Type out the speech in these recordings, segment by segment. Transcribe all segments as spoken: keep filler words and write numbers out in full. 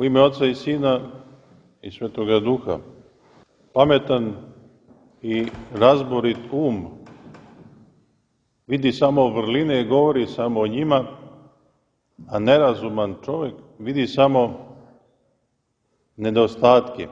U ime Oca i Sina i Svetoga Duha. Pametan i razborit um vidi samo vrline i govori samo o njima, a nerazuman čovjek vidi samo nedostatke.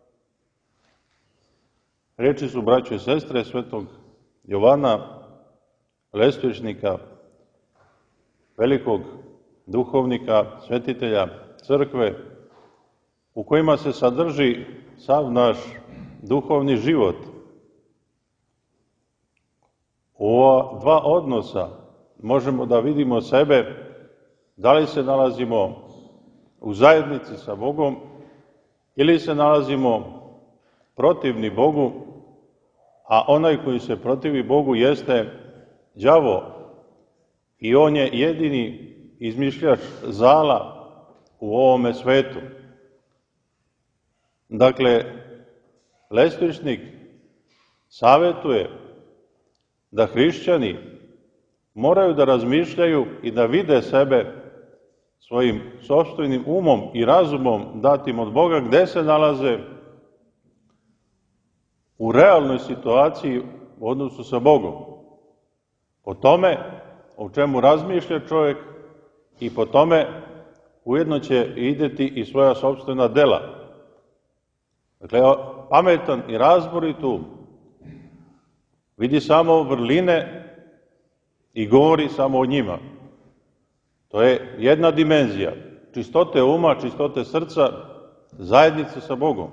Reči su, braćo i sestre, svetog Jovana Lestvečnika, velikog duhovnika, svetitelja crkve, u kojima se sadrži sav naš duhovni život. U ova dva odnosa možemo da vidimo sebe, da li se nalazimo u zajednici sa Bogom ili se nalazimo protivni Bogu, a onaj koji se protivi Bogu jeste đavo i on je jedini izmišljač zala u ovome svetu. Dakle, Lestvečnik savjetuje da hrišćani moraju da razmišljaju i da vide sebe svojim sopstvenim umom i razumom datim od Boga gde se nalaze u realnoj situaciji u odnosu sa Bogom. Po tome o čemu razmišlja čovjek i po tome ujedno će ideti i svoja sopstvena dela. Dakle, pametan i razborit um vidi samo vrline i govori samo o njima. To je jedna dimenzija čistote uma, čistote srca, zajednice sa Bogom.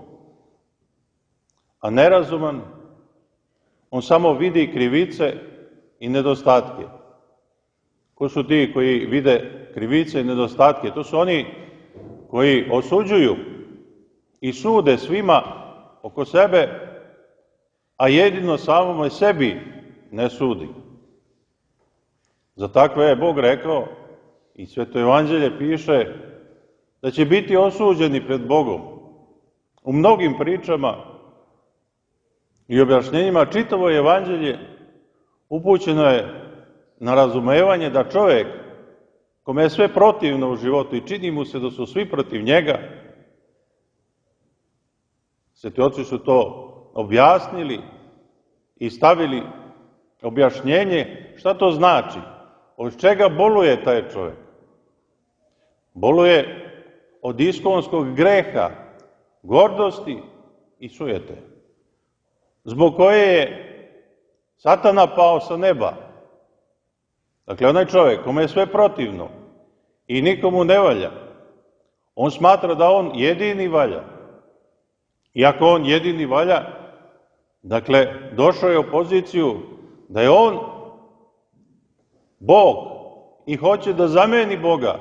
A nerazuman, on samo vidi krivice i nedostatke. Ko su ti koji vide krivice i nedostatke? To su oni koji osuđuju i sude svima oko sebe, a jedino samome sebi ne sudi. Za takve je Bog rekao, i Sveto Evanđelje piše, da će biti osuđeni pred Bogom. U mnogim pričama i objašnjenjima čitavo Evanđelje upućeno je na razumevanje da čovjek, kome je sve protivno u životu i čini mu se da su svi protiv njega, sveti oci su to objasnili i stavili objašnjenje šta to znači, od čega boluje taj čovjek. Boluje od iskonskog greha, gordosti i sujete, zbog koje je Satana pao sa neba. Dakle, onaj čovjek kome je sve protivno i nikomu ne valja, on smatra da on jedini valja. I ako on jedini valja, dakle, došao je u poziciju da je on Bog i hoće da zameni Boga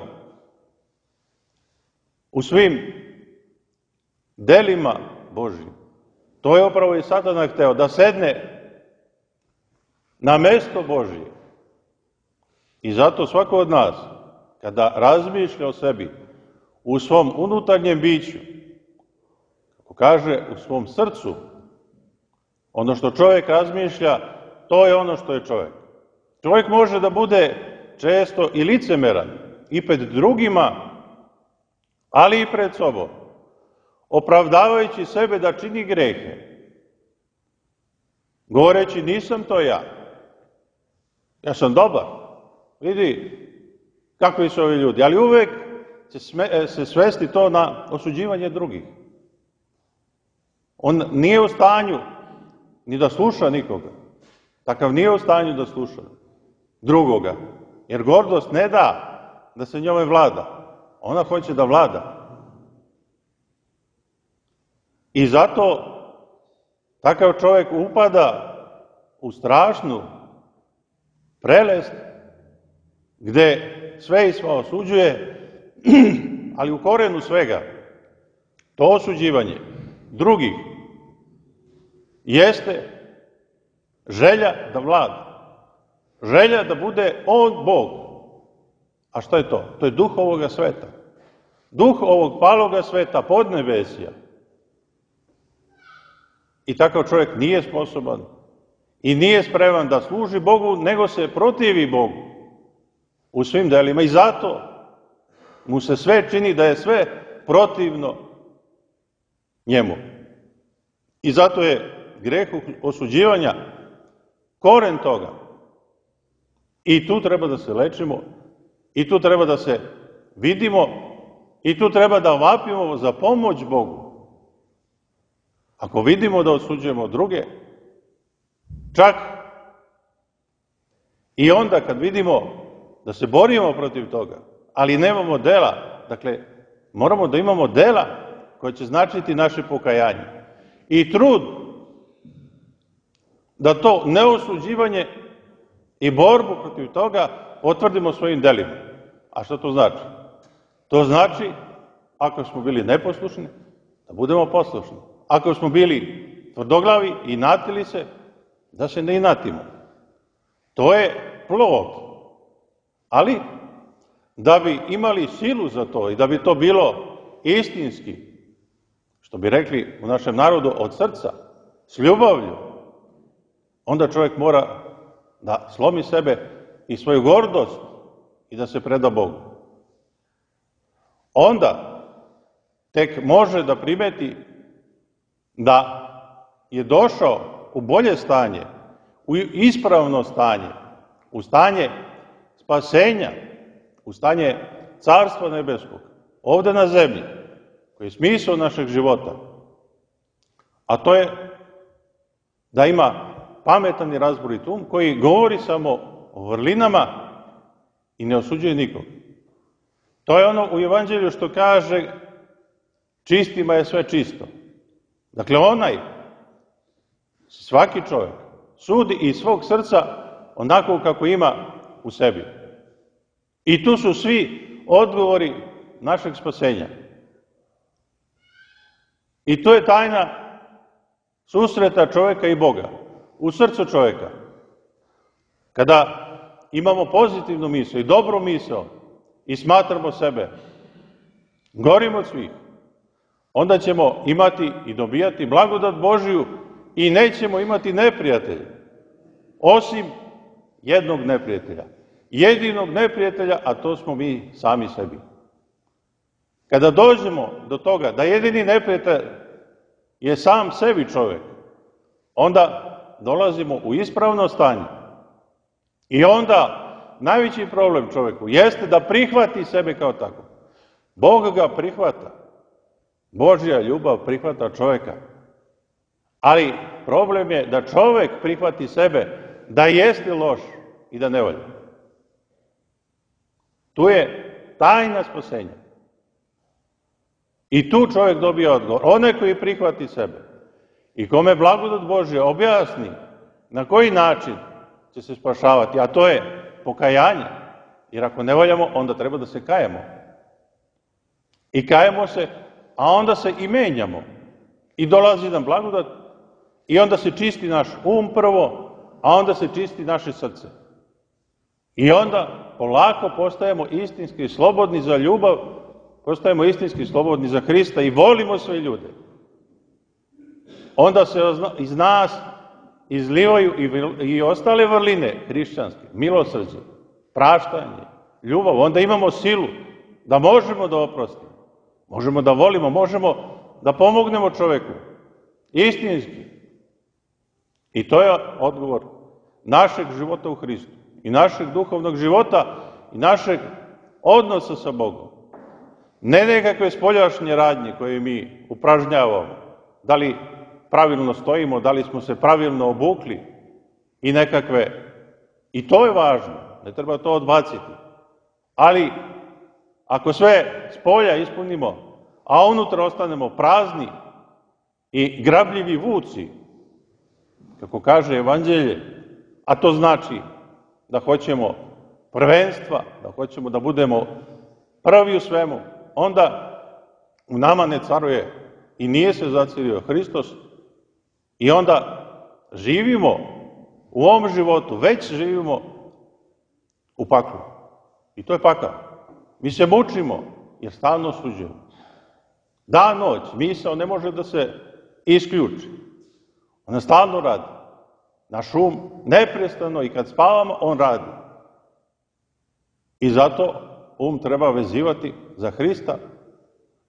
u svim delima Božjim. To je upravo i Satana hteo, da sedne na mesto Božje. I zato svako od nas, kada razmišlja o sebi, u svom unutarnjem biću, kako kaže, u svom srcu, ono što čovjek razmišlja, to je ono što je čovjek. Čovjek može da bude često i licemeran, i pred drugima, ali i pred sobom, opravdavajući sebe da čini grehe, govoreći nisam to ja, ja sam dobar, vidi kakvi su ovi ljudi, ali uvek će se svesti to na osuđivanje drugih. On nije u stanju ni da sluša nikoga, takav nije u stanju da sluša drugoga, jer gordost ne da da se njome vlada, ona hoće da vlada. I zato takav čovjek upada u strašnu prelest gde sve i sva osuđuje, ali u korenu svega to osuđivanje drugih jeste želja da vlada, želja da bude on Bog. A što je to? To je duh ovoga sveta. Duh ovog paloga sveta, podnebesja. I takav čovjek nije sposoban i nije spreman da služi Bogu, nego se protivi Bogu u svim delima. I zato mu se sve čini da je sve protivno njemu. I zato je greh osuđivanja koren toga. I tu treba da se lečimo, i tu treba da se vidimo, i tu treba da vapimo za pomoć Bogu. Ako vidimo da osuđujemo druge, čak i onda kad vidimo da se borimo protiv toga, ali nemamo dela, dakle, moramo da imamo dela koje će značiti naše pokajanje. I trud da to neosuđivanje i borbu protiv toga potvrdimo svojim delima. A što to znači? To znači, ako smo bili neposlušni, da budemo poslušni. Ako smo bili tvrdoglavi i inatili se, da se ne inatimo. To je plod. Ali, da bi imali silu za to i da bi to bilo istinski, što bi rekli u našem narodu od srca, s ljubavlju, onda čovjek mora da slomi sebe i svoju gordost i da se preda Bogu. Onda tek može da primeti da je došao u bolje stanje, u ispravno stanje, u stanje spasenja, u stanje Carstva nebeskog, ovde na zemlji, koji je smisao našeg života. A to je da ima pametan i razborit um koji govori samo o vrlinama i ne osuđuje nikog. To je ono u Evanđelju što kaže čistima je sve čisto. Dakle, onaj, svaki čovjek, sudi iz svog srca onako kako ima u sebi. I tu su svi odgovori našeg spasenja. I to je tajna susreta čovjeka i Boga, u srcu čovjeka. Kada imamo pozitivnu misao i dobru misao i smatramo sebe gorim od svih, onda ćemo imati i dobijati blagodat Božiju i nećemo imati neprijatelja, osim jednog neprijatelja. Jedinog neprijatelja, a to smo mi sami sebi. Kada dođemo do toga da jedini neprijatelj je sam sebi čovjek, onda dolazimo u ispravno stanje. I onda najveći problem čovjeku jeste da prihvati sebe kao tako. Bog ga prihvata. Božja ljubav prihvata čovjeka. Ali problem je da čovjek prihvati sebe da jeste loš i da ne valja. Tu je tajna spasenja. I tu čovjek dobije odgovor. Onaj koji prihvati sebe i kome blagodat Božja objasni na koji način će se spašavati, a to je pokajanje. Jer ako ne valjamo, onda treba da se kajemo. I kajemo se, a onda se i menjamo. I dolazi nam blagodat i onda se čisti naš um prvo, a onda se čisti naše srce. I onda polako postajemo istinski slobodni za ljubav, postajemo istinski slobodni za Hrista i volimo sve ljude. Onda se iz nas izlivaju i ostale vrline hrišćanske, milosrđe, praštanje, ljubav. Onda imamo silu da možemo da oprostimo, možemo da volimo, možemo da pomognemo čoveku. Istinski. I to je odgovor našeg života u Hristu i našeg duhovnog života i našeg odnosa sa Bogom. Ne nekakve spoljašnje radnje koje mi upražnjavamo, da li pravilno stojimo, da li smo se pravilno obukli i nekakve, i to je važno, ne treba to odbaciti. Ali ako sve s polja ispunimo, a unutra ostanemo prazni i grabljivi vuci, kako kaže Evanđelje, a to znači da hoćemo prvenstva, da hoćemo da budemo prvi u svemu, onda u nama ne caruje i nije se zacirio Hristos i onda živimo u ovom životu, već živimo u paklu. I to je pakao. Mi se mučimo jer stalno osuđujemo. Dan, noć, misao ne može da se isključi. Ona stalno radi. Naš um neprestano i kad spavamo, on radi. I zato um treba vezivati za Hrista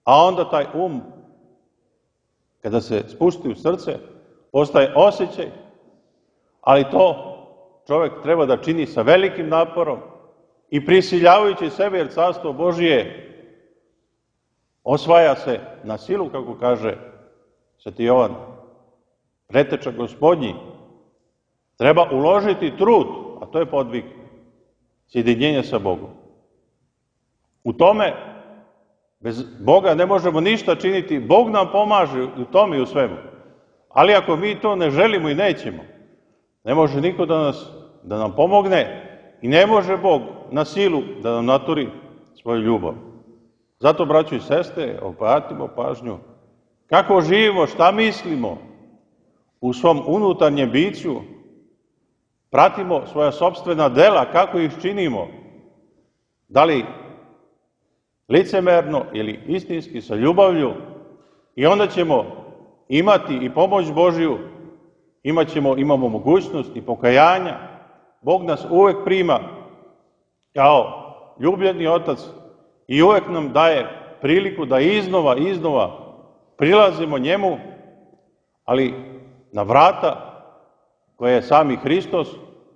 A onda taj um, kada se spusti u srce, postaje osjećaj, ali to čovjek treba da čini sa velikim naporom i prisiljavajući sebe, jer Carstvo Božije osvaja se na silu, kako kaže Sveti Jovan, preteča Gospodnji. Treba uložiti trud, a to je podvig, sjedinjenje sa Bogom. U tome, bez Boga ne možemo ništa činiti, Bog nam pomaže u tome i u svemu. Ali ako mi to ne želimo i nećemo, ne može niko da, nas, da nam pomogne i ne može Bog na silu da nam naturi svoju ljubav. Zato, braćo i sestre, obratimo pažnju kako živimo, šta mislimo u svom unutarnjem biću, pratimo svoja sopstvena dela, kako ih činimo, da li licemerno ili istinski sa ljubavlju, i onda ćemo imati i pomoć Božju, imat ćemo, imamo mogućnost i pokajanja. Bog nas uvek prima kao ljubljeni otac i uvek nam daje priliku da iznova, iznova prilazimo njemu, ali na vrata koje je sami Hristos,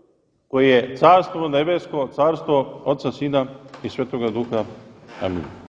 koji je carstvo nebesko, carstvo Oca, Sina i Svetoga Duha. Amin.